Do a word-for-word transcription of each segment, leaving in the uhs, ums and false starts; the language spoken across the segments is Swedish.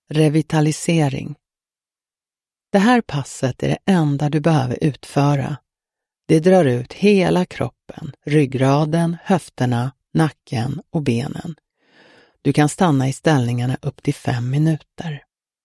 revitalisering. Det här passet är det enda du behöver utföra. Det drar ut hela kroppen, ryggraden, höfterna, nacken och benen. Du kan stanna i ställningarna upp till fem minuter.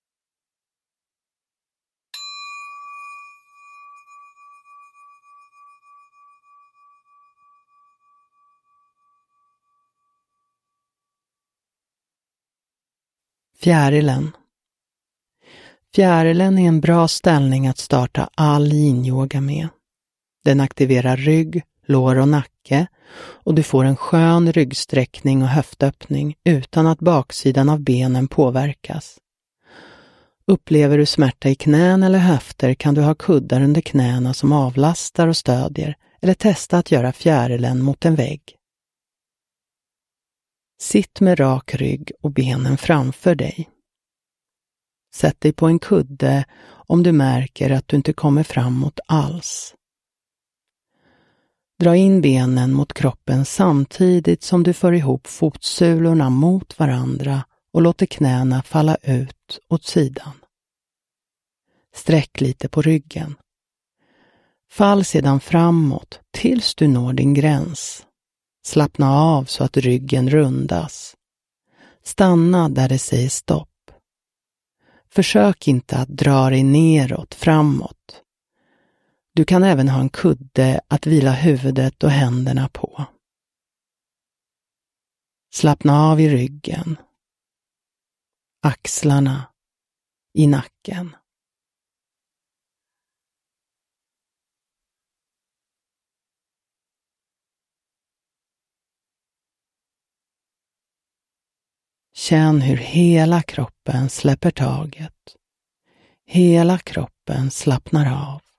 Fjärilen. Fjärilen är en bra ställning att starta all yin-yoga med. Den aktiverar rygg, lår och nacke och du får en skön ryggsträckning och höftöppning utan att baksidan av benen påverkas. Upplever du smärta i knän eller höfter kan du ha kuddar under knäna som avlastar och stödjer eller testa att göra fjärilen mot en vägg. Sitt med rak rygg och benen framför dig. Sätt dig på en kudde om du märker att du inte kommer framåt alls. Dra in benen mot kroppen samtidigt som du för ihop fotsulorna mot varandra och låter knäna falla ut åt sidan. Sträck lite på ryggen. Fall sedan framåt tills du når din gräns. Slappna av så att ryggen rundas. Stanna där det säger stopp. Försök inte att dra dig neråt, framåt. Du kan även ha en kudde att vila huvudet och händerna på. Slappna av i ryggen, axlarna, i nacken. Känn hur hela kroppen släpper taget. Hela kroppen slappnar av.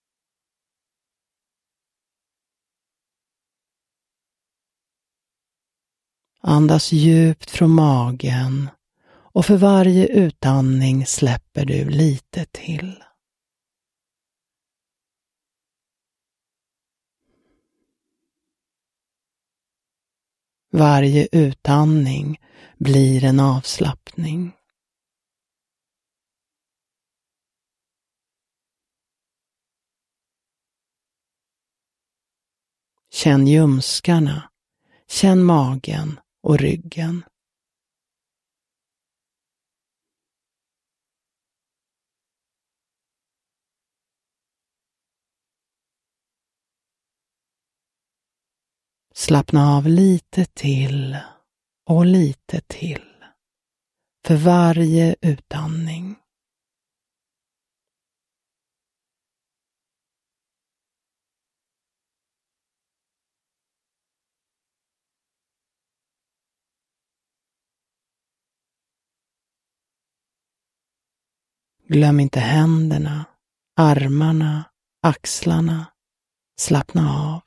Andas djupt från magen och för varje utandning släpper du lite till. Varje utandning blir en avslappning. Känn ljumskarna, känn magen och ryggen. Slappna av lite till och lite till för varje utandning. Glöm inte händerna, armarna, axlarna. Slappna av.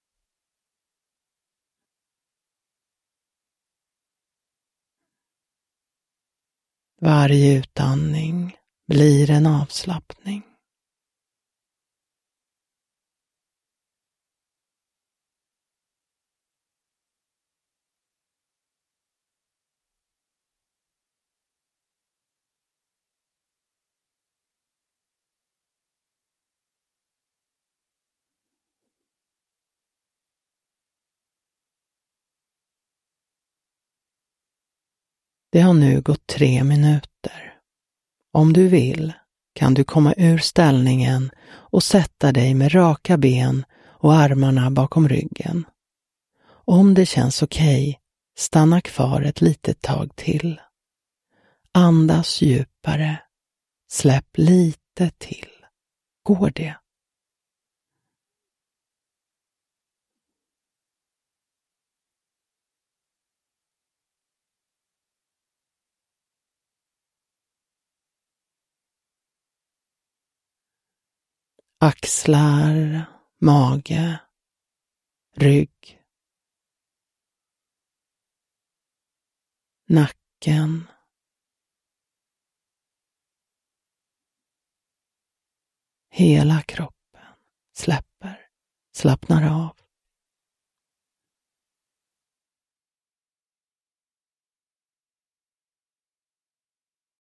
Varje utandning blir en avslappning. Det har nu gått tre minuter. Om du vill kan du komma ur ställningen och sätta dig med raka ben och armarna bakom ryggen. Om det känns okej, stanna kvar ett litet tag till. Andas djupare. Släpp lite till. Går det? Axlar, mage, rygg, nacken, hela kroppen släpper, slappnar av.